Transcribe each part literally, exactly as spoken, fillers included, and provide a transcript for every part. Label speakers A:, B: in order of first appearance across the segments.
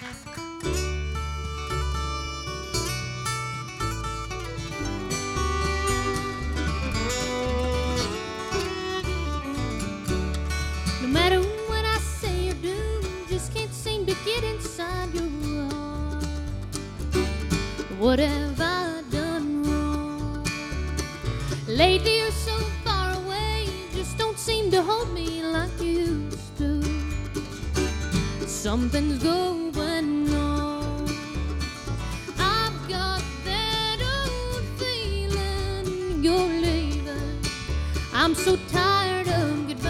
A: No matter what I say or do, just can't seem to get inside your heart. What have I done wrong? Lately you're so far away, just don't seem to hold me like you used to. Something's going on. I've got that old feeling you're leaving. I'm so tired of goodbye.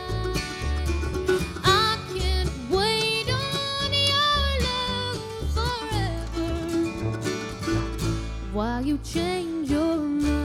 A: I can't wait on your love forever while you change your mind.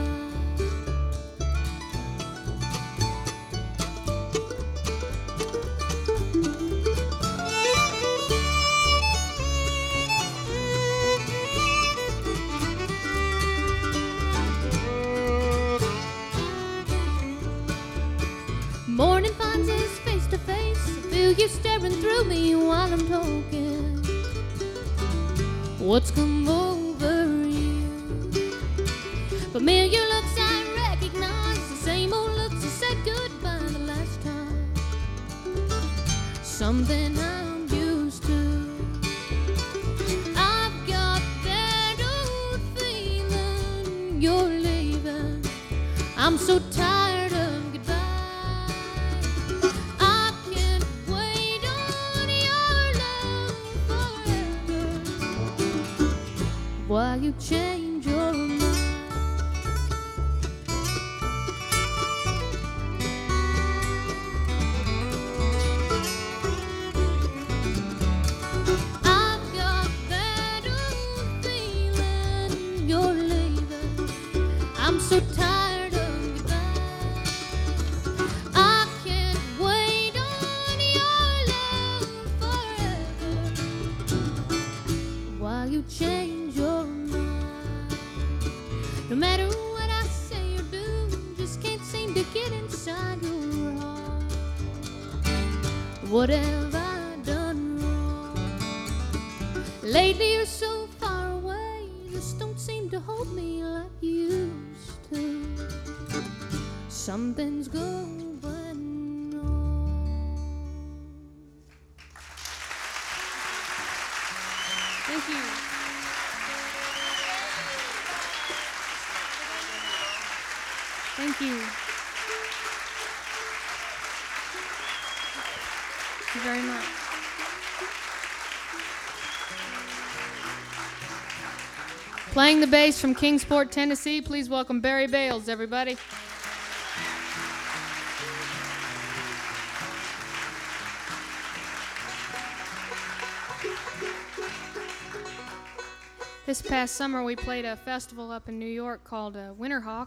A: Morning finds us face to face. I feel you staring through me while I'm talking. What's come over you? Familiar looks I recognize, the same old looks I said goodbye the last time. Something I'm used to. I've got that old feeling you're leaving. I'm so tired of goodbye. I can't wait on your love forever while you change your mind. I've got that old feeling you're leaving. I'm so tired of goodbye. I can't wait on your love forever while you change your mind. No matter what I say or do, just can't seem to get inside your heart. What have I done wrong? Lately you're so far away, you just don't seem to hold me like you used to. Something's going on. Thank you. Thank you. Thank you very much. Playing the bass from Kingsport, Tennessee, please welcome Barry Bales, everybody. This past summer we played a festival up in New York called uh, Winterhawk.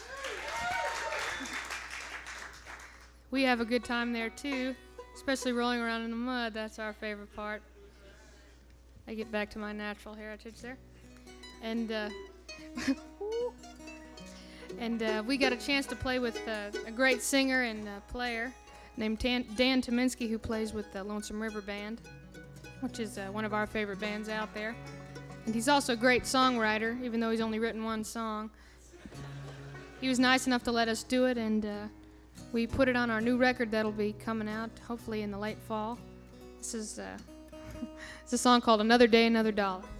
A: We have a good time there too, especially rolling around in the mud. That's our favorite part. I get back to my natural heritage there. And uh, and uh, we got a chance to play with uh, a great singer and uh, player named Dan, Dan Tominski, who plays with the Lonesome River Band, which is uh, one of our favorite bands out there. And he's also a great songwriter, even though he's only written one song. He was nice enough to let us do it, and uh, we put it on our new record that'll be coming out hopefully in the late fall. This is uh, it's a song called Another Day, Another Dollar.